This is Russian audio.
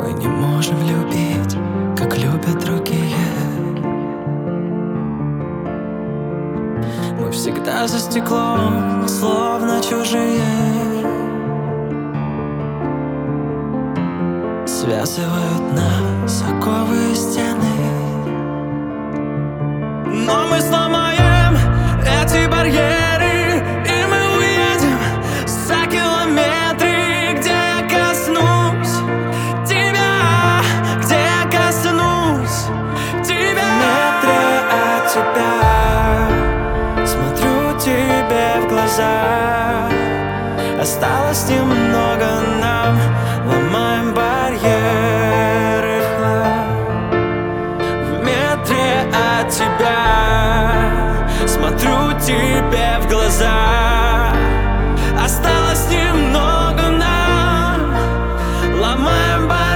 Мы не можем любить, как любят другие. Мы всегда за стеклом, словно чужие. Связывают нас оковы и стены. Но мы сломаем эти барьеры, и мы уедем за километры, где я коснусь тебя, где я коснусь тебя. В метре от тебя смотрю тебе в глаза. Осталось немного нам, ломаем барьеры в хлам. В метре от тебя смотрю тебе в глаза. Осталось немного нам, ломаем барьеры.